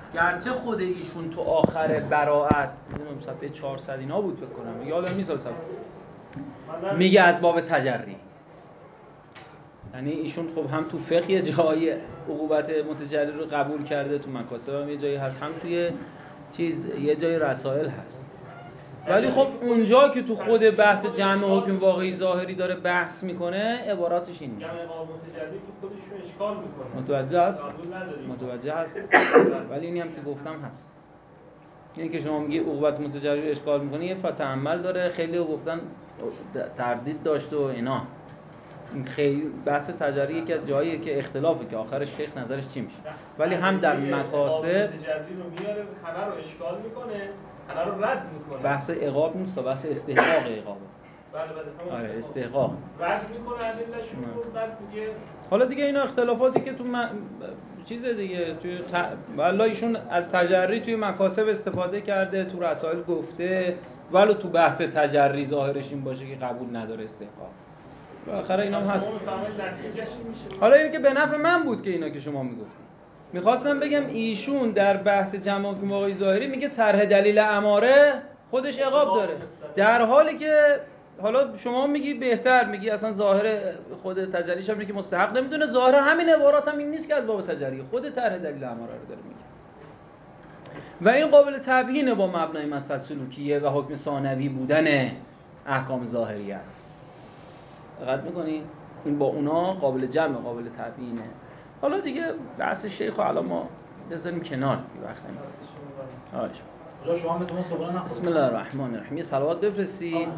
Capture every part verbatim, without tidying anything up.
گرچه خود ایشون تو آخر براءت نمیدونم صفحه چهارصد اینا بود بکنم یادم نیست صفحه میگه از باب تجری، یعنی ایشون خب هم تو فقه یه جایی عقوبت متجری رو قبول کرده، تو مکاسب هم یه جایی هست، هم توی چیز یه جای رسائل هست. ولی خب اونجا که تو خود بحث جمع حکم واقعی ظاهری داره بحث میکنه عباراتش این نیست. جمع اقامت متجری تو خودشون اشکال میکنه. متوجه هست؟ متوجه هست. ولی اینی هم که گفتم هست. اینی که شما میگی عقوبت متجری رو اشکال میکنه یه فتعمل داره، خیلی گفتن تردید داشت و اینا. این خیلی بحث تجری یکی از جاییه که اختلافه که آخرش شیخ نظرش چی میشه. ولی هم در مکاسب تجری رو میاره همه رو اشکال میکنه، همه رو رد میکنه. بحث عقاب نیست، بحث استحقاق عقابه. بله بله. آره استحقاق. رد میکنه ادله‌شون رو، بعد میگه حالا دیگه اینا اختلافاتی که تو م... چیز دیگه توی ت... والله ایشون از تجری توی مکاسب استفاده کرده، تو رسائل گفته، ولی تو بحث تجری ظاهرش این باشه که قبول نداره استحقاق. بالاخره اینا هم هست. حالا این که به نفع من بود که اینا که شما میگفتید. میخواستم بگم ایشون در بحث جمع حکم واقعی ظاهری میگه طرح دلیل اماره خودش عقاب داره، در حالی که حالا شما میگی بهتر، میگی اصلا ظاهر خود تجریش هم که مستحق نمیدونه، ظاهر همین عبارات هم این نیست که از باب تجری، خود طرح دلیل اماره رو داره میگه و این قابل تبیینه با مبنای مسئله سلوکیه و حکم ثانوی بودن احکام ظاهری است. دقت میکنین؟ این با اونا قابل جمع، قابل تبیینه. حالا دیگه بحث شیخو الان ما بذاریم کنار، یه وقت نیست. آره حالا شما مثل ما صبحانه نخورید. بسم الله الرحمن الرحیم. یه صلوات بفرستید.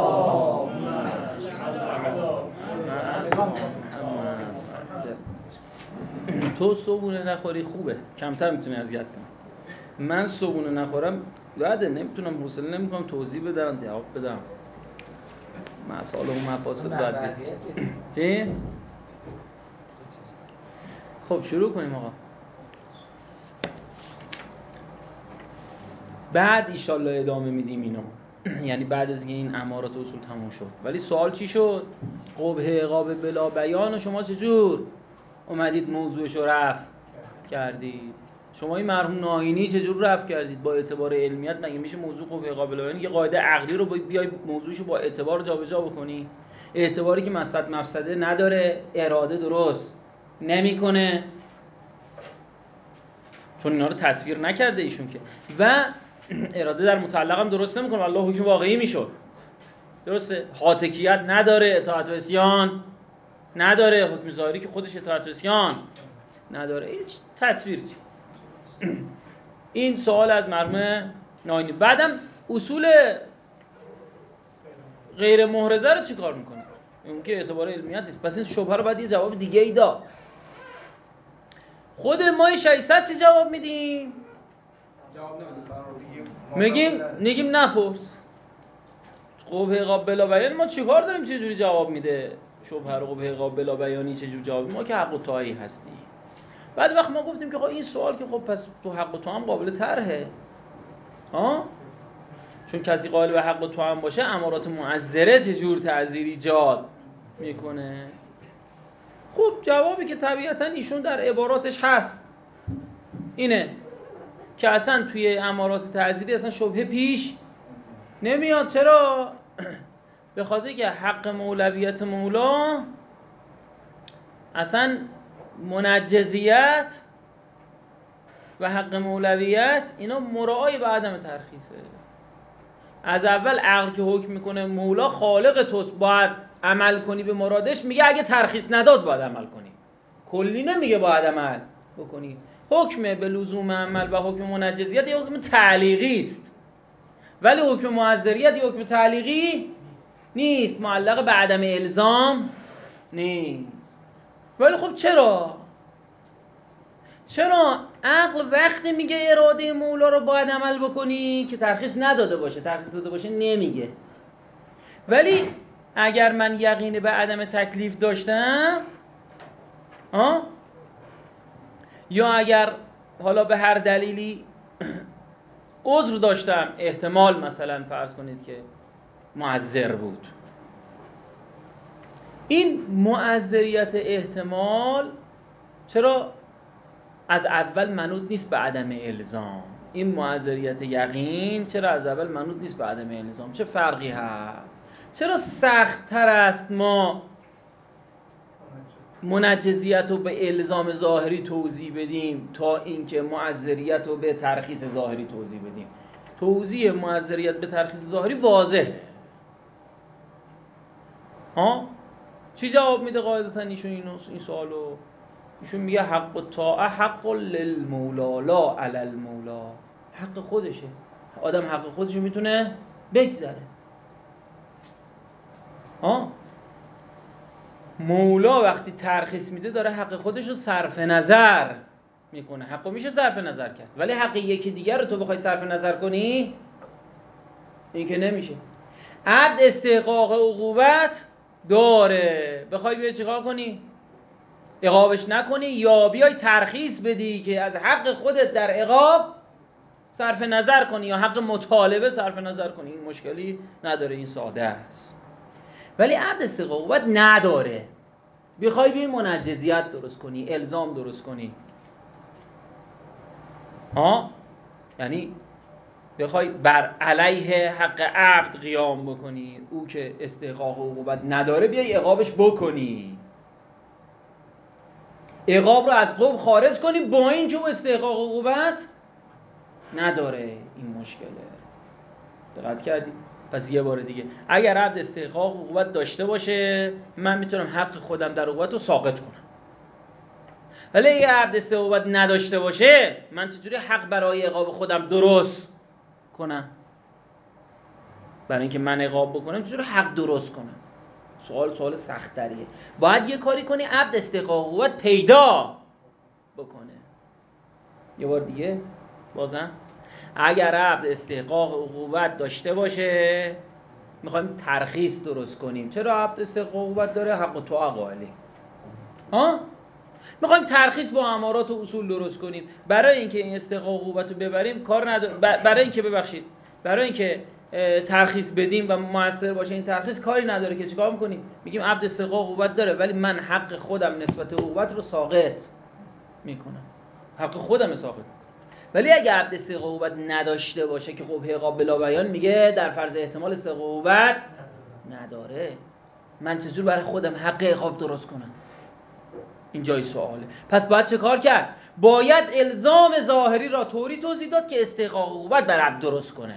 تو صبحونه نخوری خوبه، کمتر میتونی اذیت کنی. من صبحونه نخورم بعد نمیتونم، حوصله نمیکنم توضیح بدم، جواب بدم. مسائل و مفاسد بعد چی؟ خب شروع کنیم آقا. بعد ایشالله ادامه میدیم اینو. یعنی بعد از این امارات اصول تموم شد. ولی سوال چی شد؟ قبح عقاب بلا بیان و شما چجور اومدید موضوعشو رفع کردید؟ شما این مرحوم ناینی چجور رفع کردید؟ با اعتبار علمیت مگه میشه موضوع قبح عقاب بلا بیان یه قاعده عقلی رو بیای موضوعشو با اعتبار جابجا بکنی؟ اعتباری که مصلحت مفسده نداره، اراده درست نمیکنه، چون اینا رو تصویر نکرده ایشون که، و اراده در متعلق هم درست نمیکنه، الله حکم واقعی میشد. درسته؟ حاتکیت نداره، اطاعت و عصیان نداره، حکم ظاهری که خودش اطاعت و عصیان نداره. هیچ تصویر چی؟ این سوال از مرحوم ناینی. بعدم اصول غیر محرزه رو چی کار میکنه؟ اون که اعتبار علمیت نیست. پس این شبهه رو باید یه جواب دیگه ای داد. خود ما ششصد چه جواب میدیم؟ جواب نمیدیم. میگیم میگیم نپرس. قبح عقاب بلا بیان ما چیکار داریم؟ چه جوری جواب میده؟ شبهه رو قبح عقاب بلا بیانی چه جوری جواب؟ ما که حق و طاعی هستیم. بعد وقت ما گفتیم که خب این سوال که خب پس تو حق و طاعه هم قابل طرحه. ها؟ چون کسی قائل به حق و طاعه هم باشه امارات معذره چه جور تعذیر ایجاد میکنه؟ خب جوابی که طبیعتاً ایشون در عباراتش هست اینه که اصلا توی امارات تعذیری اصلا شبهه پیش نمیاد. چرا؟ به خاطر که حق مولویت مولا اصلا منجزیت و حق مولویت اینا مراعای به عدم ترخیصه. از اول عقل که حکم میکنه مولا خالق توست باید عمل کنی به مرادش، میگه اگه ترخیص نداد باید عمل کنی، کلی نمیگه باید عمل بکنی. حکم به لزوم عمل و حکم منجزیت یه حکم تعلیقی است، ولی حکم معذریت یه حکم تعلیقی نیست، معلق به عدم الزام نیست. ولی خب چرا؟ چرا عقل وقتی میگه اراده مولا رو باید عمل بکنی که ترخیص نداده باشه، ترخیص داده باشه نمیگه. ولی اگر من یقین به عدم تکلیف داشتم آه؟ یا اگر حالا به هر دلیلی عذر داشتم، احتمال مثلا فرض کنید که معذر بود، این معذریت احتمال چرا از اول منوط نیست به عدم الزام. این معذریت یقین چرا از اول منوط نیست به عدم الزام؟ چه فرقی هست؟ چرا سخت تر است ما منجزیت رو به الزام ظاهری توضیح بدیم تا اینکه معذریت رو به ترخیص ظاهری توضیح بدیم؟ توضیح معذریت به ترخیص ظاهری واضحه. ها؟ چی جواب میده قاعدتا ایشون این سوالو؟ ایشون میگه حق الطاعه حق للمولا لا علی المولا. حق خودشه، آدم حق خودشو میتونه بگذره. ها؟ مولا وقتی ترخیص میده داره حق خودشو صرف نظر میکنه. حقو میشه صرف نظر کرد، ولی حق یکی دیگر رو تو بخوای صرف نظر کنی این که نمیشه. عبد استحقاق عقوبت داره، بخوای بیای چیکار کنی؟ عقابش نکنی یا بیای ترخیص بدی که از حق خودت در عقاب صرف نظر کنی یا حق مطالبه صرف نظر کنی. این مشکلی نداره، این ساده است. ولی عبد استحقاق عقوبت نداره، بخوای بیای منجزیت درست کنی، الزام درست کنی، ها؟ یعنی بخوای بر علیه حق عبد قیام بکنی، او که استحقاق عقوبت نداره بیای عقابش بکنی، عقاب رو از قوم خارج کنی با این که او استحقاق عقوبت نداره. این مشکله. دقت کردی؟ پس یه بار دیگه، اگر عبد استحقاق عقوبت داشته باشه من میتونم حق خودم در عقوبت رو ساقط کنم، ولی اگه عبد استحقاق عقوبت نداشته باشه من چجوری حق برای عقاب خودم درست کنم؟ برای اینکه من عقاب بکنم چجوری حق درست کنم؟ سوال سوال سخت تریه. باید یه کاری کنی عبد استحقاق عقوبت پیدا بکنه. یه بار دیگه بازم، اگر عبد استحقاق عقوبت داشته باشه میخوایم ترخیص درست کنیم. چرا عبد استحقاق عقوبت داره؟ حق و طاعه قائلی. ها؟ میخوایم ترخیص با امارات و اصول درست کنیم. برای اینکه این استحقاق عقوبت رو ببریم کار نداره، برای اینکه ببخشید برای اینکه ترخیص بدیم و موثر باشه این ترخیص کاری نداره که چیکار میکنیم؟ میگیم عبد استحقاق عقوبت داره ولی من حق خودم نسبت عقوبت رو ساقط میکنم، حق خودم ساقط میکنم. ولی اگه عبد استحقاق عقوبت نداشته باشه که خب عقاب بلا بیان میگه در فرض احتمال استحقاق عقوبت نداره، من چجور برای خودم حق عقاب درست کنم؟ این جای سواله. پس باید چه کار کرد؟ باید الزام ظاهری را طوری توضیح داد که استحقاق عقوبت بر عبد درست کنه.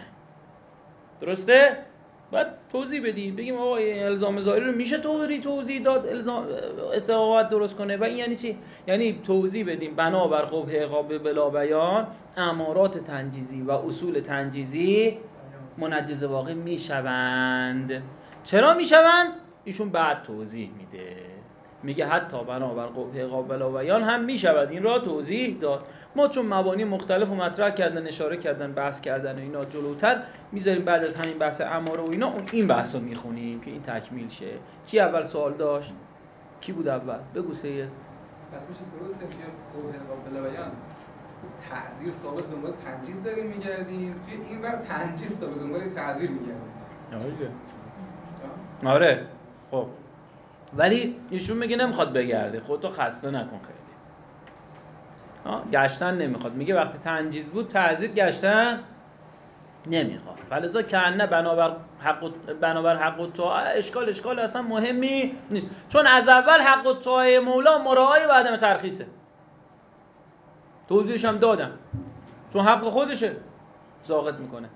درسته؟ باید توضیح بدیم، بگیم آقا الزام ظاهری رو میشه طوری توضیح داد الزام استحقاق عقوبت درست کنه. و این یعنی چی؟ یعنی توضیح بدیم بنابر قبح عقاب بلا بیان امارات تنجیزی و اصول تنجیزی منجز واقع میشوند. چرا میشوند؟ ایشون بعد توضیح میده، میگه حتی بنابر قبح عقاب بلا بیان هم میشود این را توضیح داد. ما چون مبانی مختلف و مطرح کردن، اشاره کردن، بحث کردن و اینا جلوتر میذاریم، بعد از همین بحث اماره و اینا این بحث رو میخونیم که این تکمیل شه. کی اول سوال داشت؟ کی بود اول؟ بگو سید. پس میشه درسته که قبح عقاب بلا بیان تعزیر ثابت دنبال تنجیز داریم میگردیم، توی این ور تنجیز تا به دنبال تعزیر میگردیم. آره آره. خب ولی ایشون میگه نمیخواد بگرده، خودتو خسته نکن خیلی. ها گشتن نمیخواد، میگه وقتی تنجیز بود تعزیر گشتن نمیخواد. فلذا کنه بنابر حق بنابر حق و طاعه اشکال اشکال اصلا مهمی نیست، چون از اول حق و طاعه مولا مراعای و عدم ترخیصه. توضیحش هم دادم، چون حق خودشه ساقط میکنه.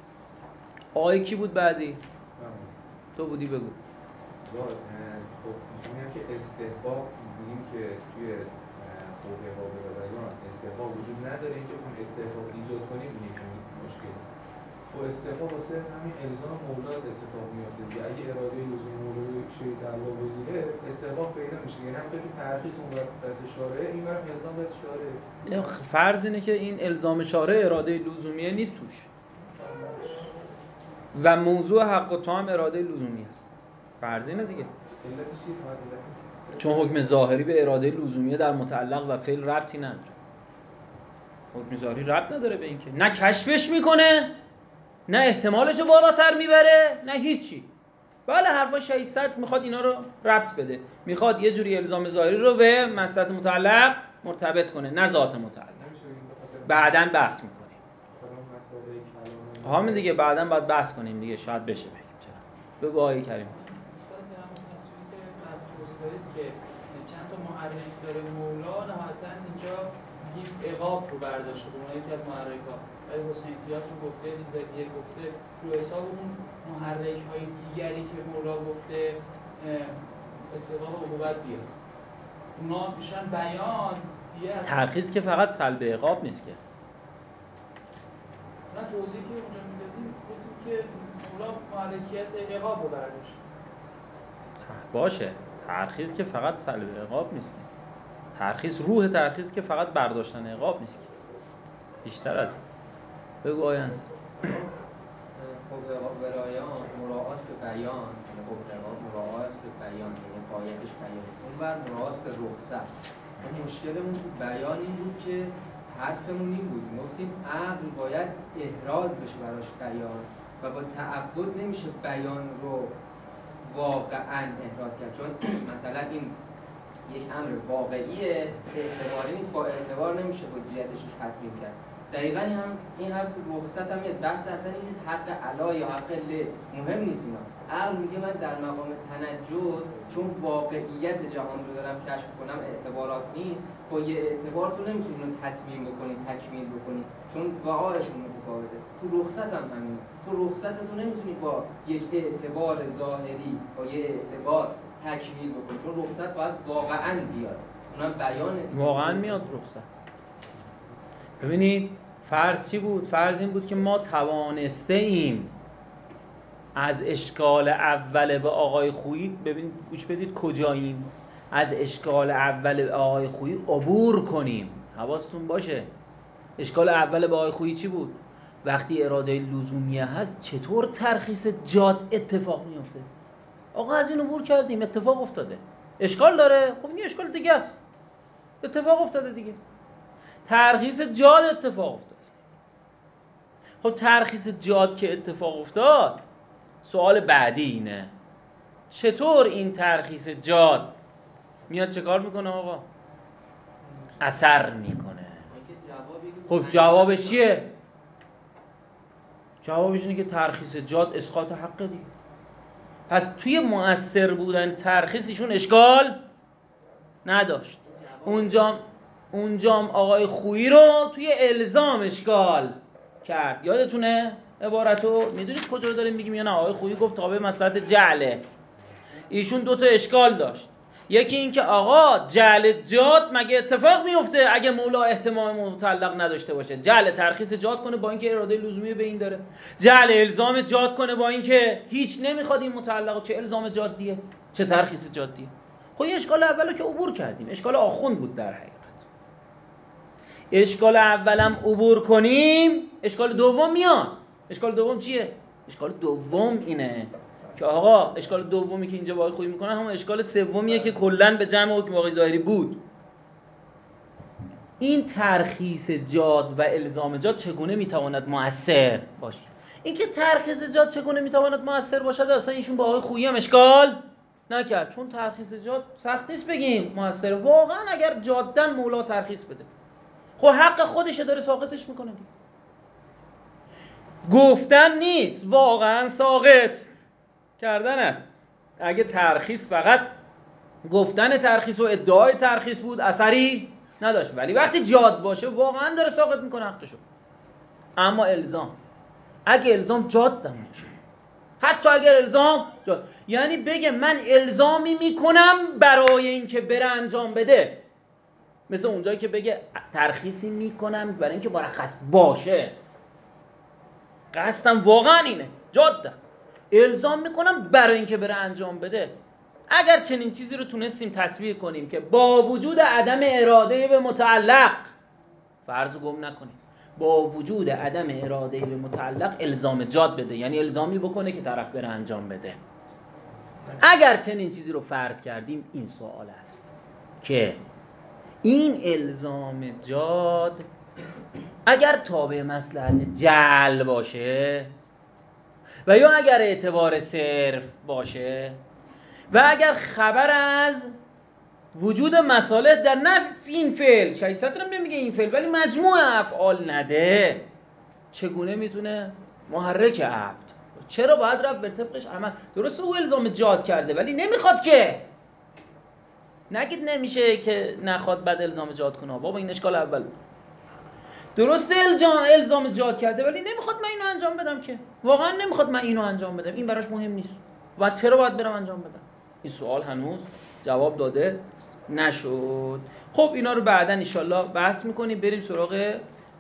آقای کی بود بعدی؟ تو بودی، بگو. خب میگم که استحقاق میگیم که توی قبح عقاب بلا بیان استحقاق وجود نداره، اینکه اون استحقاق ایجاد کنیم این یکی مشکل. خب استحقاق واسه همین الزام مولا اتفاق میفته دیگه. اگه اراده لزوم مولا رو شیء تعالی بگیره استحقاق پیدا میشه. یعنی همونطور که ترخیص اون وقت دست شارعه این وقت الزام دست شارعه. فرض اینه که این الزام شارع اراده لزومیه نیست توش و موضوع حق و طاعه اراده لزومی است. فرض اینه دیگه، چون حکم ظاهری به اراده لزومیه در متعلق و فعل ربطی نداره. حکم ظاهری ربط نداره به این که نه کشفش میکنه نه احتمالشو بالاتر میبره نه هیچی. بله حرفا ششصد میخواد اینا رو ربط بده، میخواد یه جوری الزام ظاهری رو به مصلحت متعلق مرتبط کنه، نه ذات متعلق. بعداً بحث میکنیم. همین دیگه بعداً باید بحث کنیم دیگه، شاید بشه بگیم. چرا؟ بگو آقای کریم. که چند تا محرک داره مولا، نهایتاً اینجا میگیم عقاب رو برداشته به عنوان یکی از محرک‌ها. ولی حسین تیاف رو گفته، چیزای دیگه گفته، رو حساب اون محرک‌های دیگری که مولا گفته استقامت و عقوبت بیاد. اونا میشن بیان دیگه. ترخیص که فقط سلب عقاب نیست که. نه توضیحی که اونجا میدادیم گفتیم که مولا محرکیت عقاب رو برداشته. باشه، ترخیص که فقط سلب عقاب نیست. ترخیص روح ترخیص که فقط برداشتن عقاب نیست. بیشتر از این. بگو آینس. خب عقاب برایان مراعات به بیان، خب عقاب مراعات به بیان، یعنی قایتش بیان. اون بر مراعات به رخصت. اون مشکلمون تو بیان این بود که حرفمون این بود، گفتیم عقل باید احراز بشه براش بیان و با تعبد نمیشه بیان رو واقعاً احراز کرد، چون مثلا این یک امر واقعیه، اعتباری نیست، با اعتبار نمیشه حجیتش رو تطبیق کرد. دقیقاً هم این حرف تو رخصت هم یه بحث اصلا این نیست حق علا یا حق ل، مهم نیست اینا. عقل میگه من در مقام تنجز چون واقعیت جهان رو دارم کشف کنم، اعتبارات نیست، با یه اعتبار تو نمیتونی اینو تتمیم بکنی، تکمیل بکنی، چون وقایعشون متفاوته. تو رخصت هم همینه، تو رخصت تو نمیتونی با یک اعتبار ظاهری با یه اعتبار تکمیل بکنی، چون رخصت باید واقعاً بیاد، اونم بیان واقعاً میاد رخصت. ببینید فرض چی بود؟ فرض این بود که ما توانسته ایم از اشکال اول به آقای خویی، ببین گوش بدید کجاییم، از اشکال اول به آقای خویی عبور کنیم. حواستون باشه اشکال اول به آقای خویی چی بود؟ وقتی اراده لزومیه هست چطور ترخیص جاد اتفاق میفته؟ آقا از این عبور کردیم، اتفاق افتاده. اشکال داره؟ خب یه اشکال دیگه است، اتفاق افتاده دیگه. ترخیص جاد اتفاق افتاد. خب ترخیص جاد که اتفاق افتاد، سوال بعدی اینه چطور این ترخیص جاد میاد چه کار میکنه آقا؟ اثر میکنه. خب جوابش چیه؟ جوابش اینه که ترخیص جاد اسقاط حقه دیگه. پس توی مؤثر بودن ترخیص ایشون اشکال نداشت. اونجام اونجام آقای خویی رو توی الزام اشکال کرد. یادتونه عبارتو؟ میدونید کجا رو داریم میگیم یا نه؟ آقای خویی گفت تابع مصلحت جعله. ایشون دو تا اشکال داشت. یکی این که آقا جعل جاد مگه اتفاق میفته اگه مولا احتمام متعلق نداشته باشه؟ جعل ترخیص جاد کنه با اینکه اراده لزومی به این داره، جعل الزام جاد کنه با اینکه هیچ نمیخواد این متعلق، چه الزام جادیه چه ترخیص جادیه. خب این اشکال اولو که عبور کردیم، اشکال آخوند بود در حقیقت. اشکال اولم عبور کنیم، اشکال دوم میاد. اشکال دوم چیه؟ اشکال دوم اینه که آقا اشکال دومی که اینجا باقی خویی میکنه همون اشکال سومیه که کلن به جمع حکم واقعی ظاهری بود. این ترخیص جاد و الزام جاد چگونه میتواند مؤثر باشه؟ این که ترخیص جاد چگونه میتواند مؤثر باشد اصلا ایشون با آقای خویی هم اشکال نکرد، چون ترخیص جاد سخت نیست بگیم مؤثر. واقعا اگر جادن مولا ترخیص بده، خب حق خودشه داره ساقطش میکنه دیگه. گفتن نیست، واقعا ساقط کردن است. اگه ترخیص فقط گفتن ترخیص و ادعای ترخیص بود اثری نداشت، ولی وقتی جاد باشه واقعا داره ساقط میکنه حقشو. اما الزام، اگه الزام جاد باشه، حتی اگر الزام جاد، یعنی بگه من الزامی میکنم برای اینکه بره انجام بده، مثل اونجایی که بگه ترخیصی میکنم برای اینکه مرخص باشه، قصدم واقعا اینه، جادم، الزام میکنم برای اینکه بره انجام بده. اگر چنین چیزی رو تونستیم تصویر کنیم که با وجود عدم اراده به متعلق، فرض گم نکنیم، با وجود عدم اراده به متعلق الزام جاد بده، یعنی الزامی بکنه که طرف بره انجام بده. اگر چنین چیزی رو فرض کردیم، این سوال است که این الزام جاد اگر تابع مصلحت جعل باشه و یا اگر اعتبار صرف باشه و اگر خبر از وجود مصالح در نفع این فعل، شهید صدر هم نمیگه این فعل ولی مجموع افعال نده، چگونه میتونه محرک عبد؟ چرا باید رفت بر طبقش عمل؟ درسته او الزام جاد کرده ولی نمیخواد که، نگید نمیشه که نخواد بعد الزام جاد کنه. بابا این اشکال اول. درسته الزام الزام جاد کرده ولی نمیخواد من اینو انجام بدم که، واقعا نمیخواد من اینو انجام بدم، این براش مهم نیست. و چرا باید برم انجام بدم؟ این سوال هنوز جواب داده نشد. خب اینا رو بعداً ان شاءالله بحث میکنیم. بریم سراغ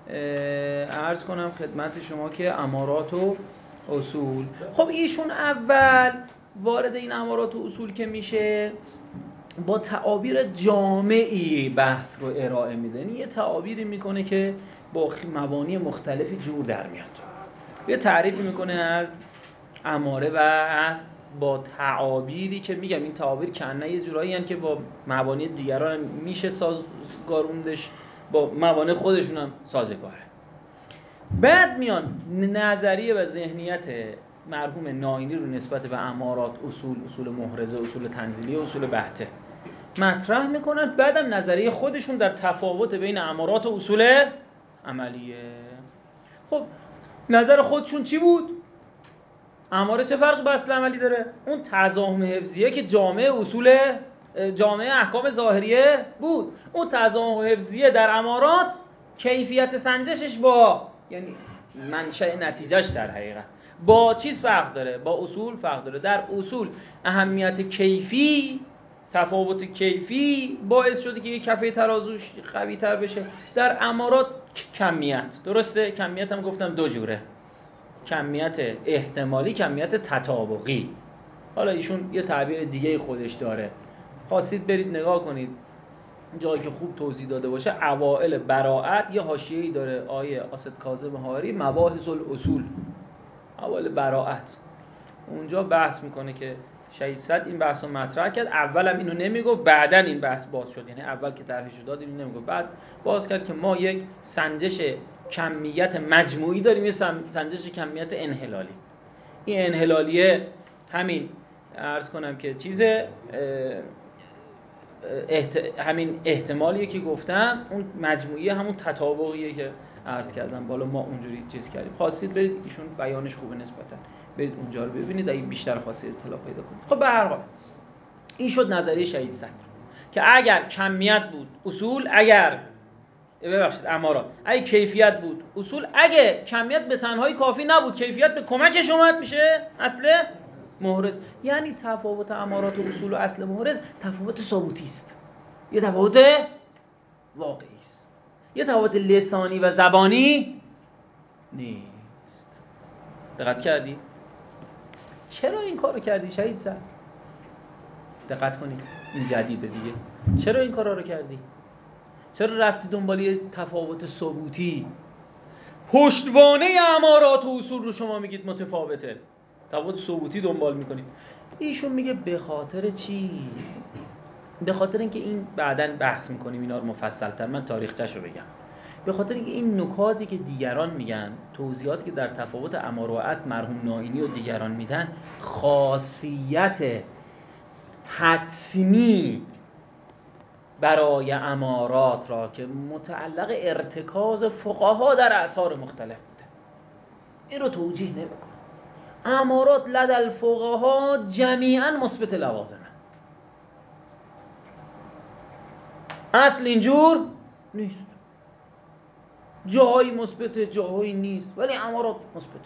عرض کنم خدمت شما که امارات و اصول. خب ایشون اول وارد این امارات و اصول که میشه با تعابیر جامعی بحث رو ارائه میده. یعنی یه تعابیری میکنه که با مبانی مختلفی جور در میاد. یه تعریفی میکنه از اماره و از با تعابیری که میگم این تعابیر کنه یه جورایی هن که با مبانی دیگران میشه سازگاروندش، با مبانی خودشون هم سازگاره. بعد میان نظریه و ذهنیت مرحوم نائینی رو نسبت به امارات، اصول، اصول محرزه، اصول تنزیلی، اصول بحته مطرح میکنن. بعدم نظریه خودشون در تفاوت بین امارات و اصول عملیه. خب نظر خودشون چی بود؟ اماره چه فرق با اصل عملی داره؟ اون تضامن حفظیه که جامعه اصول جامعه احکام ظاهریه بود. اون تضامن حفظیه در امارات کیفیت سنجشش با، یعنی منشأ نتیجهش در حقیقت با چیز فرق داره، با اصول فرق داره. در اصول اهمیت کیفی، تفاوت کیفی باعث شده که یک کفه ترازوش قوی تر بشه. در امارات کمیت، درسته؟ کمیت هم گفتم دو جوره، کمیت احتمالی، کمیت تطابقی. حالا ایشون یه تعبیر دیگه خودش داره، خواستید برید نگاه کنید جایی که خوب توضیح داده باشه. اوائل براءت یه حاشیه‌ای داره آیه اسد کاظم حاری، مباحث الاصول، اوائل براءت، اونجا بحث میکنه که شهید صدر این بحث رو مطرح کرد. اولم اینو نمیگفت، بعدن این بحث باز شد. یعنی اول که طرحش داد اینو نمیگفت، بعد باز کرد که ما یک سنجش کمیت مجموعی داریم، یه سنجش کمیت انحلالی. این انحلالیه همین عرض کنم که چیزه احت... همین احتمالیه که گفتم، اون مجموعی همون تطابقیه که عرض کردم بالا ما اونجوری چیز کردیم. خواستید برید ایشون بیانش خوبه نسبتا، برید اونجا رو ببینید اگه بیشتر خواستید اطلاع پیدا کنید. خب به هر حال این شد نظریه شهید صدر که اگر کمیت بود اصول، اگر ببخشید امارات، اگه کیفیت بود اصول، اگه کمیت به تنهایی کافی نبود کیفیت به کمکش اومد میشه اصل محرز. یعنی تفاوت امارات و اصول و اصل محرز تفاوت ثابتی است، یه تفاوت واقعی است، یه تفاوت لسانی و زبانی نیست. دقت کردی؟ چرا این کارو کردی شهید صدر؟ دقت کنید این جدیده دیگه. چرا این کارا رو کردی؟ چرا رفتی دنبال یه تفاوت ثبوتی؟ پشتوانه امارات و اصول رو شما میگید متفاوته، تفاوت ثبوتی دنبال میکنید. ایشون میگه به خاطر چی؟ به خاطر اینکه این بعداً بحث میکنیم اینا رو مفصل‌تر، من تاریخچه‌شو بگم. به خاطر اینکه این نکاتی که دیگران میگن، توضیحاتی که در تفاوت اماره و اصل مرحوم نائینی و دیگران میدن، خاصیت حتمی برای امارات را که متعلق ارتکاز فقها در اعصار مختلف بوده، این رو توجیه نمیکنه. امارات لدى الفقها جمیعا مثبت لوازمه، اصل اینجور نیست، جاهایی مثبت جاهایی نیست، ولی امارات مثبت.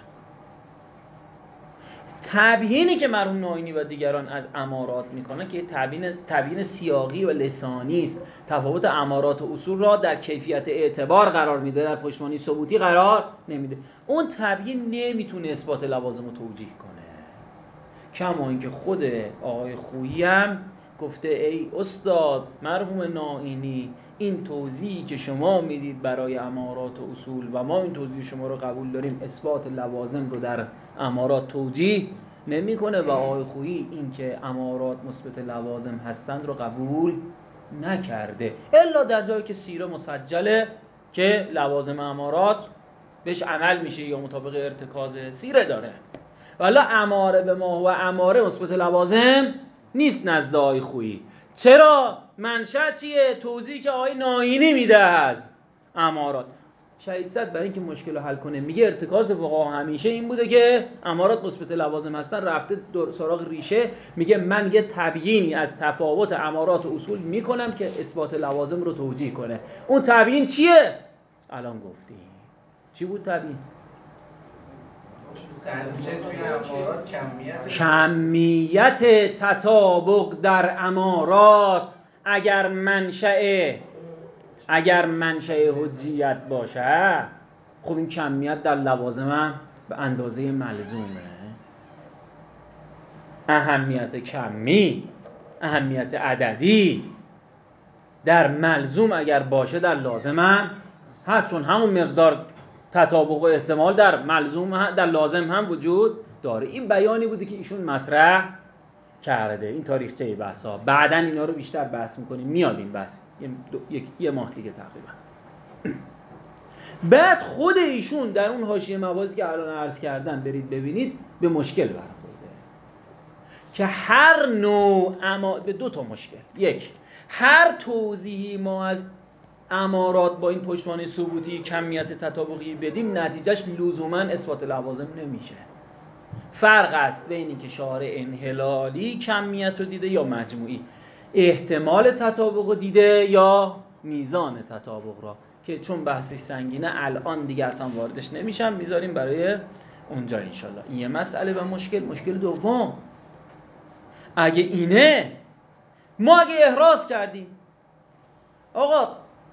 تبیینی که مرحوم نائینی و دیگران از امارات میکنن که تبیین تبیین سیاقی و لسانی است، تفاوت امارات و اصول را در کیفیت اعتبار قرار میده، در پشتوانه ثبوتی قرار نمیده. اون تبیین نمیتونه اثبات لوازم رو توجیه کنه، کما اینکه خود آقای خویی هم گفته ای استاد مرحوم نائینی، این توضیحی که شما میدید برای امارات و اصول و ما این توضیح شما رو قبول داریم، اثبات لوازم رو در امارات توجیه نمیکنه. و آقای خویی این که امارات مثبت لوازم هستند رو قبول نکرده، الا در جایی که سیره مسجله که لوازم امارات بهش عمل میشه یا مطابق ارتکاز سیره داره. ولی اماره به ما و اماره مثبت لوازم نیست نزد آقای خویی. چرا؟ منشأ چیه؟ توضیحی که آقای ناینی میده از امارات. شهید صدر برای اینکه مشکل رو حل کنه میگه ارتکاز فقها همیشه این بوده که امارات مثبت لوازم هستن، رفته سراغ ریشه، میگه من یه تبیینی از تفاوت امارات و اصول میکنم که اثبات لوازم رو توجیه کنه. اون تبیین چیه؟ الان گفتیم. چی بود تبیین؟ کمیت کمیت تطابق در امارات اگر منشأ اگر منشأ حجیت باشه، خب این کمیت در لوازم هم به اندازه ملزومه. اهمیت کمی، اهمیت عددی در ملزوم اگر باشه در لازم هم هست، چون همون مقدار تطابق و احتمال در ملزوم هم در لازم هم وجود داره. این بیانی بوده که ایشون مطرح کرده، این تاریخچه بحثا. بعداً اینا رو بیشتر بحث میکنیم، میاد این بحث یه, یک... یه ماه دیگه تقریبا. بعد خود ایشون در اون حاشیه مباحثی که الان عرض کردم برید ببینید به مشکل برخورده که هر نوع اما به دو تا مشکل. یک، هر توضیحی ما از امارات با این پشتوانه ثبوتی کمیت تطابقی بدیم نتیجهش لزوما اثبات لوازم نمیشه. فرق است بین اینکه شارع انحلالی کمیت رو دیده یا مجموعی، احتمال تطابق رو دیده یا میزان تطابق را، که چون بحثی سنگینه الان دیگه اصلا واردش نمیشم، میذاریم برای اونجا انشالله. این یه مسئله. و مشکل مشکل دوم، اگه اینه، ما اگه احراز کردیم آقا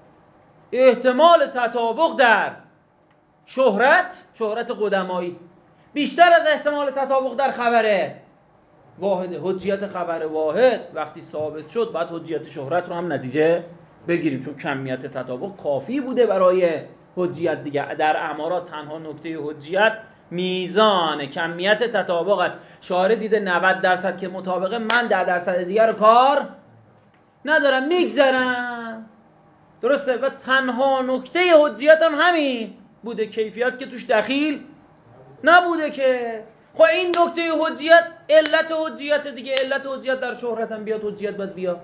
احتمال تطابق در شهرت شهرت قدمایی بیشتر از احتمال تطابق در خبره واحد، حجیت خبر واحد وقتی ثابت شد باید حجیت شهرت رو هم نتیجه بگیریم، چون کمیت تطابق کافی بوده برای حجیت دیگه. در امارات تنها نکته حجیت میزان کمیت تطابق است. شارع دیده نود درصد که مطابقه، من ده درصد دیگر رو کار ندارم، میگذرم. درسته؟ و تنها نکته حجیت هم همین بوده، کیفیت که توش دخیل نبوده که. خب این نکته حجیت علت حجیت دیگه، علت حجیت در شهرت هم بیاد، حجیت باید بیاد.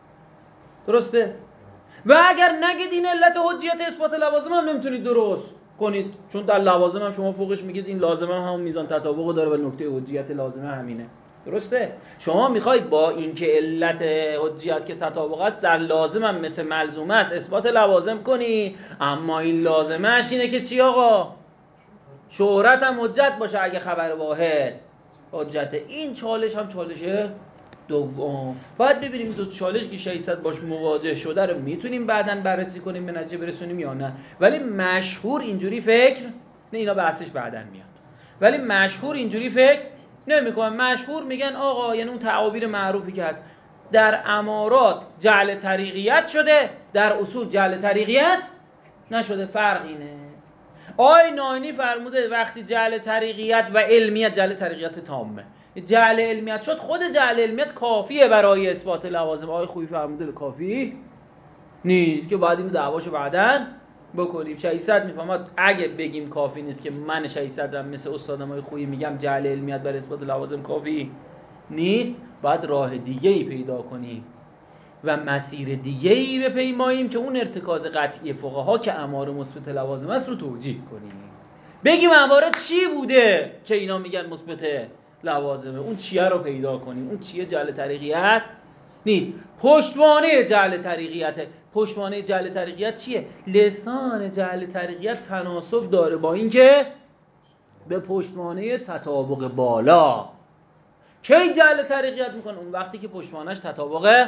درسته؟ و اگر نگید این علت حجیت اثبات لوازم هم نمیتونید درست کنید، چون در لوازم هم شما فوقش میگید این لازمه هم همون میزان تطابق داره و نکته حجیت لازمه همینه. درسته؟ شما میخواید با اینکه علت حجیت که تطابق است در لازم هم مثل ملزومه است اثبات لوازم کنی، اما این لازمهش اینه که چی آقا؟ شهرت هم حجت باشه اگه خبر واحد حجت. این چالش هم چالشه دوم. باید ببینیم دو چالش که شهید صدر باش مواجه شده رو میتونیم بعداً بررسی کنیم به نتیجه برسونیم یا نه. ولی مشهور اینجوری فکر نه، اینا بحثش بعداً میاد، ولی مشهور اینجوری فکر نمیکنن. مشهور میگن آقا، یعنی اون تعابیر معروفی که هست، در امارات جعل طریقیت شده، در اصول جعل طریقیت نشده. فرق اینه. آقای ناینی فرموده وقتی جعل طریقیت و علمیت، جعل طریقیت تامه، جعل علمیت شد، خود جعل علمیت کافیه برای اثبات لوازم. آقای خویی فرموده کافی نیست، که باید اینو دعواشو بعداً بکنیم. شهید صدر میفهمد اگه بگیم کافی نیست، که من شهید صدرم مثل استادم های خویی میگم جعل علمیت برای اثبات لوازم کافی نیست، باید راه دیگه‌ای پیدا کنیم و مسیر دیگه‌ای بپیماییم که اون ارتکاز قطعی فقها که امار مثبت لوازم است رو توجیه کنیم. بگیم اماره چی بوده که اینا میگن مثبت لوازمه، اون چیه رو پیدا کنیم. اون چیه؟ جعل طریقیت نیست، پشتوانه جعل طریقیته. پشتوانه جعل طریقیت چیه؟ لسان جعل طریقیت تناسب داره با اینکه به پشتوانه تطابق بالا. کی جعل طریقیت میکنه؟ اون وقتی که پشتوانش تطابق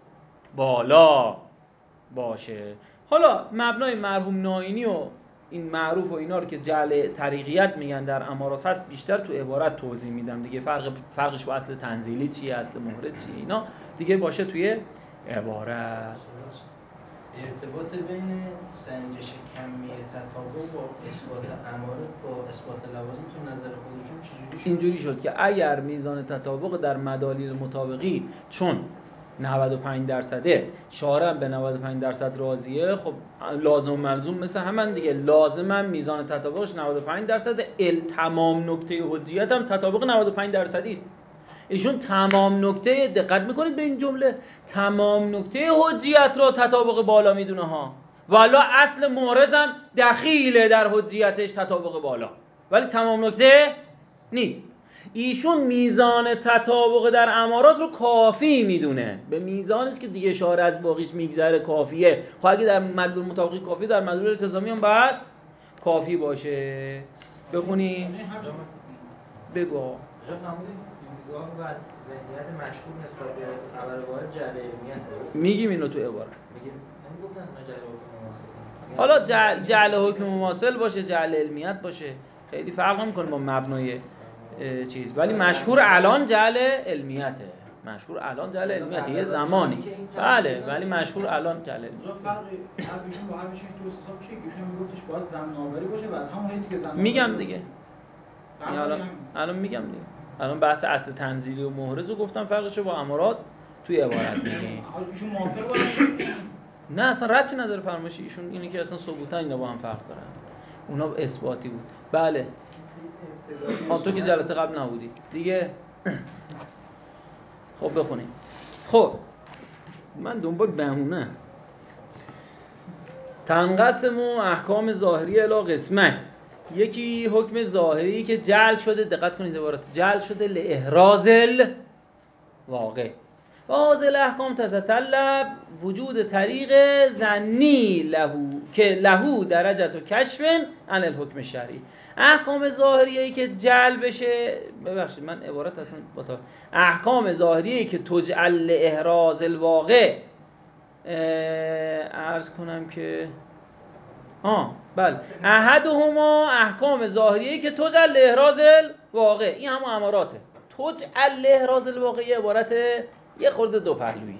بالا باشه. حالا مبنای مرحوم ناینی و این معروف و اینا رو که جعل طریقیت میگن در امارات هست بیشتر تو عبارت توضیح میدم دیگه. فرق فرقش با اصل تنزیلی چیه، اصل محرز چیه، اینا دیگه باشه توی عبارت. ارتباط بین سنجش کمی تطابق با اثبات امارات با اثبات لوازم تو نظر خودشون چجوری شد؟ اینجوری شد که اگر میزان تطابق در مدالیل مطابقی چون نود و پنج درصده، شارع به نود و پنج درصد راضیه، خب لازم و ملزوم مثل همن دیگه. لازم هم میزان تطابقش نود و پنج درصده، ال تمام نکته حجیت هم تطابق نود و پنج درصدی است. ایشون تمام نکته، دقت میکنید به این جمله، تمام نکته حجیت را تطابق بالا میدونه ها، والا اصل محرزم دخیله در حجیتش تطابق بالا، ولی تمام نکته نیست. ایشون میزان تطابق در امارات رو کافی میدونه، به میزانی است که دیگه شارع از باقیش میگذره کافیه. خب اگه در مدلول مطابقی کافی، در مدلول التزامی هم باید کافی باشه. بخونیم بگو جا فرمودید دیدگاه و ذهنیت مشهور نسبت به خبر واحد جعل علمیت هست. میگیم اینو تو عبارت، میگیم نمیگفتن نه جعل حکم مماثل. حالا جعل, جعل حکم مماثل باشه، جعل علمیت باشه، خیلی فرق نمیکنه با مبنای چیز، ولی مشهور الان جعل علمیته. مشهور الان جعل علمیته یه زمانی، بله، ولی مشهور الان جعل علمیته. فرقی حرفشون با حرفش تو حساب چیه که ایشون میگفتش باید زمین‌آوری باشه و از همون حیثی که زمین‌آوری میگم دیگه، الان الان میگم دیگه، الان بحث اصل تنزیلی و محرز رو گفتم، فرقشو با امارات توی عبارت میگیم. ایشون موافق باشه؟ نه اصلا ربطی نداره فرمایش ایشون، اینه که اصلا ثبوتا اینا با هم فرق دارن، اونا اثباتی بود. بله آن تو که جلسه قبل نبودی دیگه. خب بخونیم. خب من دنبال بهونه. تنقسم و احکام ظاهری الی قسمه. یکی حکم ظاهری که جعل شده، دقت کنید عبارت، جعل شده لاحراز الواقع. و هذه الاحکام تتطلب وجود طریق ظنی له که له درجه و کشف عن الحکم الشرعی. احکام ظاهریه‌ای که جعل بشه، ببخشید من عبارت اصلا با تا احکام ظاهریه‌ای که تجعل لاحراز الواقع، عرض کنم که آه بله احدهما احکام ظاهریه‌ای که تجعل لاحراز الواقع، این همون اماراته. تجعل لاحراز الواقع عبارت یه خورده دو پهلویی،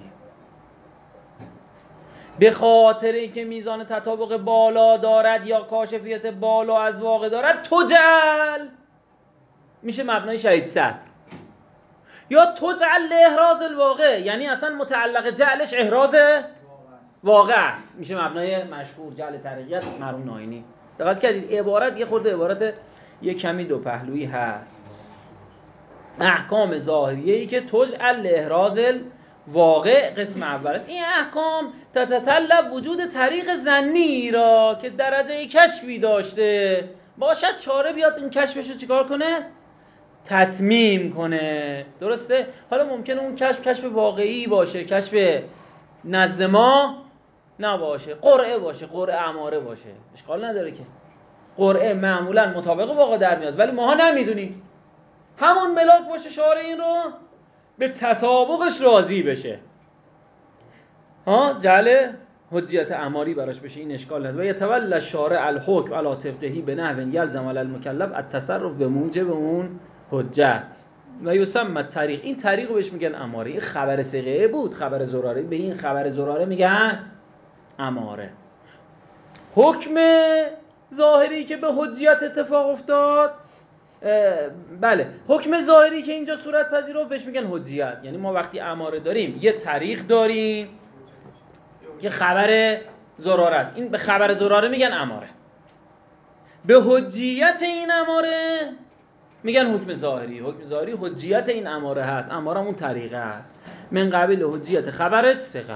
به خاطر اینکه میزان تطابق بالا دارد یا کاشفیت بالا از واقع دارد، تجعل میشه مبنای شهید صد، یا تجعل لاحراز الواقع یعنی اصلا متعلق جعلش احراز واقع است، میشه مبنای مشهور جعل طریقیت مرحوم ناینی. دقت کردید عبارت یه خورده عبارت یه کمی دو پهلویی هست. احکام ظاهریه‌ای که تجعل لاحراز الواقع قسم اول است. این احکام تتطلب وجود طریق ظنی را که درجه کشفی داشته باشد، چاره بیاد این کشفش رو چیکار کنه؟ تتمیم کنه. درسته؟ حالا ممکنه اون کشف کشف واقعی باشه، کشف نزد ما نباشه، قرعه باشه، قرعه اماره باشه، اشکال نداره که قرعه معمولا مطابق واقع در میاد، ولی ماها نمیدونیم. همون ملاک باشه شارع این رو به تطابقش راضی بشه، ها جعل حجیت اماری براش بشه، این اشکال نداره. و یتولى الشارع الحکم علی طبقه به نحو یلزم علی المکلف التصرف به موجب اون حجت و یسمى طریق. این طریق رو بهش میگن اماره. این خبر ثقه بود، خبر زراره، به این خبر زراره میگن اماره. حکم ظاهری که به حجیت اتفاق افتاد، بله حکم ظاهری که اینجا صورت پذیره بهش میگن حجیت. یعنی ما وقتی اماره داریم یه طریق داریم که خبر زراره است، این به خبر زراره میگن اماره. به حجیت این اماره میگن حکم ظاهری. حکم ظاهری حجیت این اماره هست، اماره اون طریقه است، من قبیل حجیت خبر ثقه.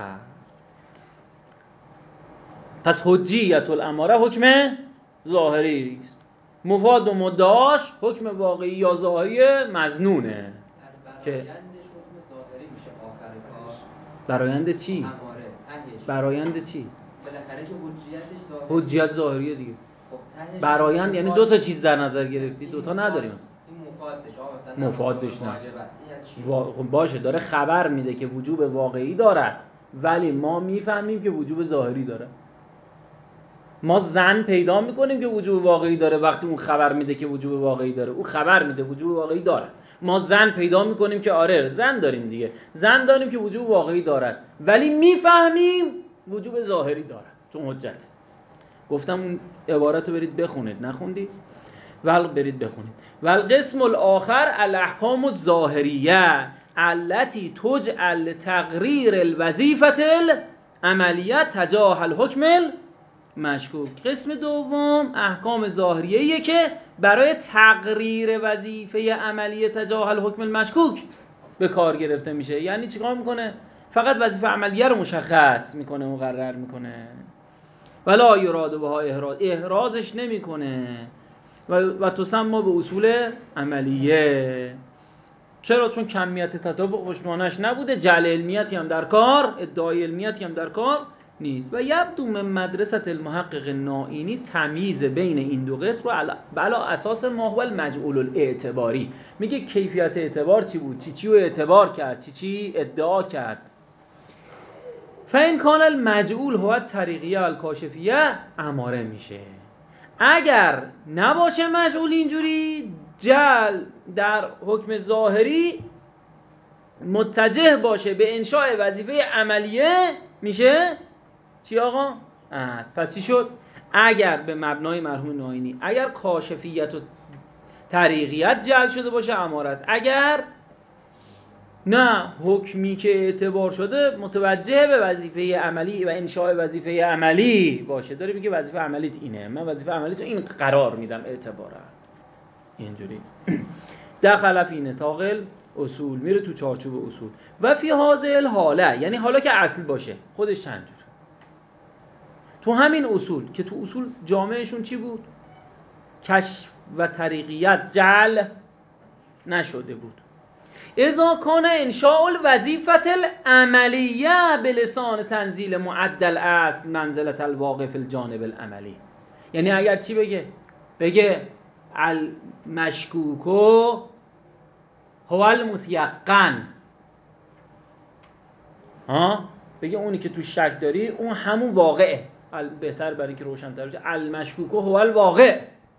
پس حجیت الاماره حکم ظاهری است، مفاد و مدعاش حکم واقعی یا ظاهری مظنونه. که برایندش حکم ظاهری میشه آخر کار. برایند چی؟ اماره تهش. برایند چی؟ بالاخره که حجیتش ظاهری. حجیت ظاهریه دیگه. خب تهش برایند یعنی دو تا چیز در نظر گرفتی، دو تا نداریم. این مفادش آ مثلا مفادش نه. واجب است. این وا... خب باشه داره خبر میده که وجوب واقعی داره، ولی ما میفهمیم که وجوب ظاهری داره. ما ظن پیدا میکنیم که وجوب واقعی داره وقتی اون خبر میده که وجوب واقعی داره. اون خبر میده وجوب واقعی داره، ما ظن پیدا میکنیم که آره ظن داریم دیگه، ظن داریم که وجوب واقعی دارد، ولی میفهمیم وجوب ظاهری دارد چون حجت. گفتم اون عبارت رو برید بخونید، نخوندید؟ ول برید بخونید. والقسم الاخر الاحکام الظاهریه التي تجعل تقریر الوظیفه العملیه تجاه الحکم مشکوک. قسم دوم احکام ظاهریه‌ایه که برای تقریر وظیفه عملی تجاه الحکم المشکوک به کار گرفته میشه. یعنی چیکار میکنه؟ فقط وظیفه عملیه رو مشخص میکنه، مقرر میکنه. ولا یراد بها احراز، احرازش نمیکنه. و و تسمى به اصول عملیه. چرا؟ چون کمیت تطابق پشتوانش نبوده، جعل علمیتی هم در کار، ادعای علمیتی هم در کار نیست. و یبدو من مدرسه المحقق نائینی تمیز بین این دو قسم رو بلا اساس ما هو المجعول الاعتباری. میگه کیفیت اعتبار چی بود، چی چی رو اعتبار کرد، چی چی ادعا کرد. فإن کان المجعول هو الطریقیه الکاشفیه اماره میشه. اگر نباشه مجعول اینجوری، جعل در حکم ظاهری متجه باشه به انشاء وظیفه عملیه، میشه چی آقا؟ است. پس چی شد؟ اگر به مبنای مرحوم نائینی اگر کاشفیت و طریقیت جعل شده باشه اماره است، اگر نه حکمی که اعتبار شده متوجه به وظیفه عملی و انشاء وظیفه عملی باشه، داره میگه وظیفه عملیت اینه، من وظیفه عملیت این قرار میدم اعتبارا اینجوری. دخل فی نطاق اصول، میره تو چارچوب اصول. و فی هذه الحاله، یعنی حالا که اصل باشه خودش چند جور، تو همین اصول که تو اصول جامعشون چی بود؟ کشف و طریقیت جعل نشده بود. اذا کان انشاء الوظیفه العملیه به لسان تنزیل معدل اصل منزلت الواقع فی الجانب العملی. یعنی اگر چی بگه؟ بگه المشکوکو هو المتیقن، ها، بگه اونی که تو شک داری اون همون واقعه. بهتر برای اینکه روشن‌تر بشه المشکوکو هو الواقع.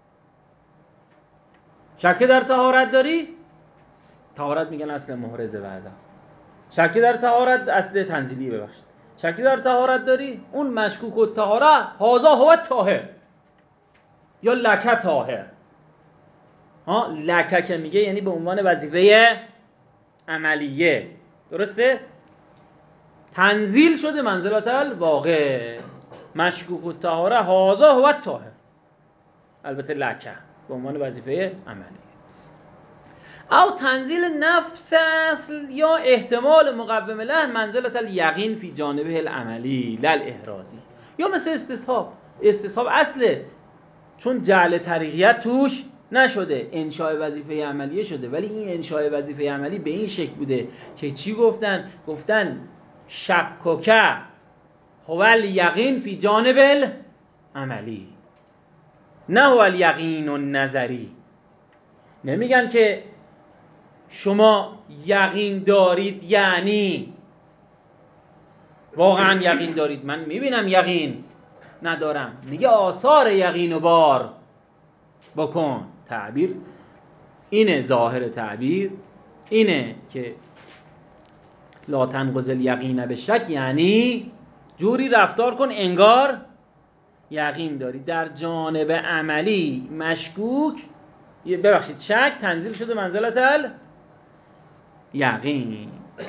شک در طهارت داری؟ طهارت میگن اصل محرزه بعدا. شک در طهارت اصل تنزیلی، ببخشید. شک در طهارت داری؟ اون مشکوک و طهاره هذا هو الطاهر یا لک طاهر. ها، لک که میگه یعنی به عنوان وظیفه عملیه، درسته؟ تنزیل شده منزلت الواقع. مشکوک و طهاره هذا هو الطاهر، البته لک به عنوان وظیفه عملیه. او تنزیل نفس اصل یا احتمال مقوم له منزلت الیقین فی جانبه العملی لل احرازی. یا مثل استصحاب، استصحاب اصله چون جعل طریقیت توش نشده، انشاء وظیفه عملیه شده. ولی این انشاء وظیفه عملی به این شکل بوده که چی گفتن؟ گفتن شکوکه هو الیقین فی جانب العملی، نه هو الیقین النظری. نمیگن که شما یقین دارید یعنی واقعا یقین دارید، من میبینم یقین ندارم. میگه آثار یقین و بار بکن. تعبیر اینه، ظاهر تعبیر اینه که لا تنقض الیقین به شک، یعنی جوری رفتار کن انگار یقین داری. در جانب عملی مشکوک، ببخشید شک تنزیل شده منزلت ال یقین.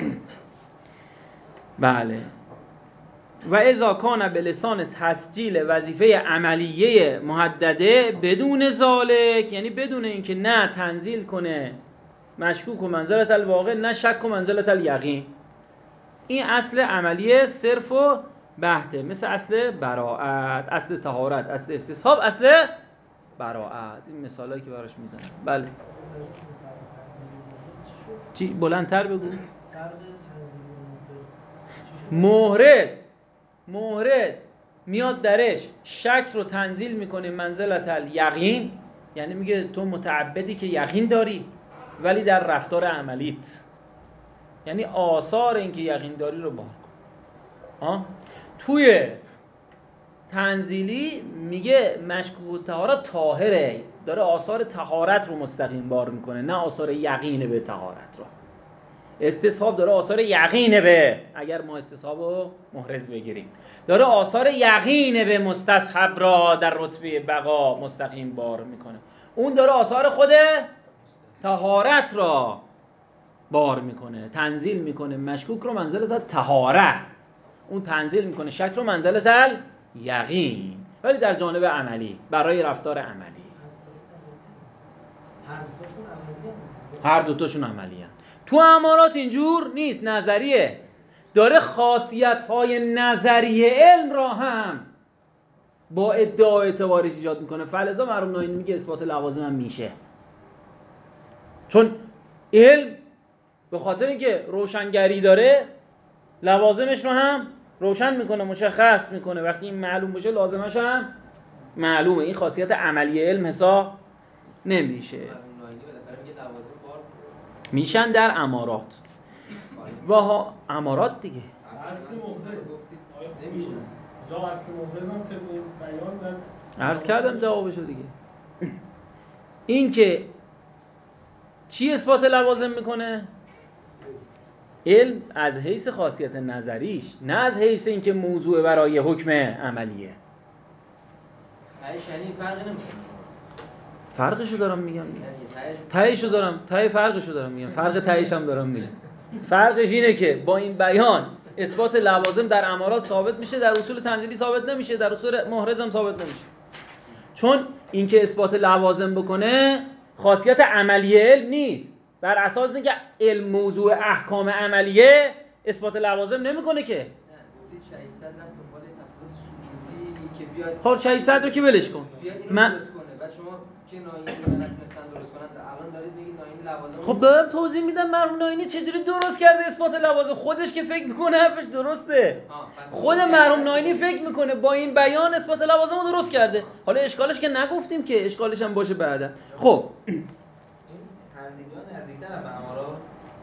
بله. و اذا کان به لسان تسجیل وظیفه عملیه محدده بدون ذالک، یعنی بدون اینکه نه تنزیل کنه مشکوک و منزلت الواقع، نه شک و منزلت الیقین. این اصل عملیه صرف و بحته، مثل اصل براءت، اصل طهارت، اصل استصحاب، اصل براءت. این مثالایی که براش میزنم. بله. چی بلندتر بگو؟ محرز محرز میاد درش شک رو تنزیل میکنه منزلت الیقین، یعنی میگه تو متعبدی که یقین داری ولی در رفتار عملیت، یعنی آثار این که یقین داری رو بار کن. ها، توی تنزیلی میگه مشکوک طهارت طاهره، داره آثار طهارت رو مستقیم بار میکنه، نه آثار یقین به طهارت رو. استصحاب داره آثار یقین به، اگر ما استصحاب رو محرز بگیریم، داره آثار یقین به مستصحب را در رتبه بقا مستقیم بار میکنه. اون داره آثار خود طهارت را بار میکنه، تنزیل میکنه مشکوک رو منزلت طهاره، اون تنزیل میکنه شک رو منزلت یقین، ولی در جانب عملی، برای رفتار عملی. هر دوتاشون عملی هست. تو امارات اینجور نیست، نظریه. داره خاصیت‌های نظریه علم را هم با ادعا اعتبارش ایجاد میکنه. فلزا مرحوم ناینی میگه اثبات لوازم هم میشه، چون علم به خاطر اینکه روشنگری داره لوازمش رو هم روشن میکنه، مشخص میکنه. وقتی این معلوم بشه لازمش هم معلومه. این خاصیت عملی علم حساب نمیشه. میشن در امارات و ها امارات دیگه. اصل محرز نمیشه. جا اصل محرز هم طبق بیان در عرض کردم جوابشو دیگه. این که چی اثبات لوازم میکنه؟ علم از حیث خاصیت نظریش، نه از حیث اینکه موضوع برای حکم عملیه. تهش یعنی فرقی نمیکنه. فرقشو دارم میگم. تهشو دارم، ته فرقشو دارم میگم. فرق تهش هم دارم میگم. فرقش اینه که با این بیان اثبات لوازم در امارات ثابت میشه، در اصول تنزیلی ثابت نمیشه، در اصول محرز هم ثابت نمیشه. چون اینکه اثبات لوازم بکنه خاصیت عملی علم نیست. بر اساس اینکه علم موضوع احکام عملیه اثبات لوازم نمیکنه که. نه گفتید شهیدصد رفت دنبال تفاوت سکوتی که بیاد. خب شهیدصد رو که ولش کن. من درست کنه. بعد شما که ناینی نتونستن درست کنن الان دارید میگید ناینی لوازم. خب دارم توضیح میدم مرحوم ناینی چجوری درست کرده اثبات لوازم. خودش که فکر میکنه حرفش درسته. خود مرحوم ناینی فکر میکنه با این بیان اثبات لوازم رو درست کرده. حالا اشکالش که نگفتیم که، اشکالش هم باشه بعدا. خب تنزیلی‌ها نزدیک‌ترن به امارات؟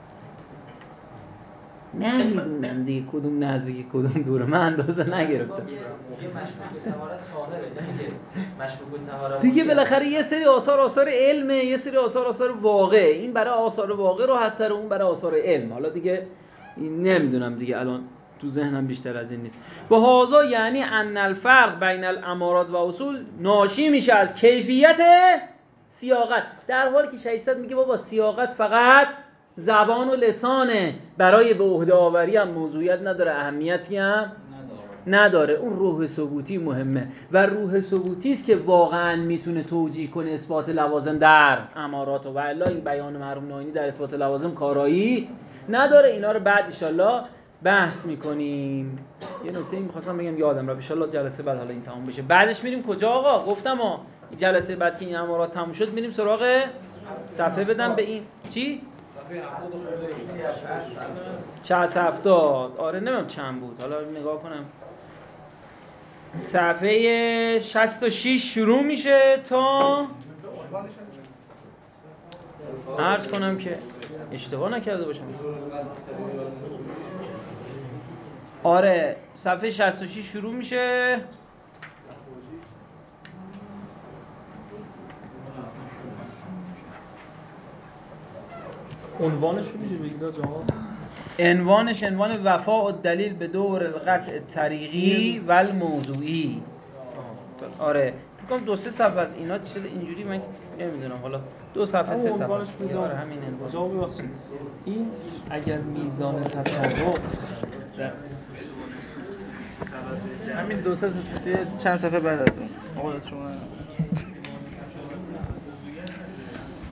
نمیدونم دیگه کدوم نزدیکی کدوم دوره، من اندازه نگرفتم. یه مشکوک طهارت ظاهره، نه که مشکوک طهارت دیگه بالاخره یه سری آثار آثار علمه، یه سری آثار آثار واقع. این برای آثار واقع راحت تره، اون برای آثار علم. حالا دیگه نمیدونم دیگه، الان تو ذهنم بیشتر از این نیست. و هذا یعنی ان الفرق بین الامارات و اصول ناشی میشه از کیفیت سیاقت، در حالی که شهیدصد میگه بابا سیاقت فقط زبان و لسانه، برای به عهده آوری هم موضوعیت نداره، اهمیتی هم نداره. اون روح ثبوتی مهمه و روح ثبوتی است که واقعا میتونه توجیه کنه اثبات لوازم در امارات. و الا این بیان مرحوم ناینی در اثبات لوازم کارایی نداره. اینا رو بعد ان شاءالله بحث میکنیم. یه نکته می‌خواستم بگم یادم رفت، ان شاءالله جلسه بعد حالا این تموم بشه. بعدش میریم کجا آقا؟ گفتم ها جلسه بعد که این امارات تموم شد میریم سراغ صفحه بدم به این چی؟ صفحه هفتاد. آره نمیم چند بود، حالا نگاه کنم. صفحه شصت و شش شروع میشه تا عرض کنم که اشتباه نکرده باشم. آره صفحه شصت و شش شروع میشه عنوانش رو میشه بگید جواب؟ عنوانش عنوان وفاء الدلیل به دور القطع طریقی و الموضوعی. آره فکر کنم دو سه صفحه از اینا چیز اینجوری، من نمیدونم، حالا دو صفحه سه صفحه. آره همین عنوان. جواب ببخشید. این اگر میزان تطابق همین دو سه چند صفحه بعد از اون آقا شما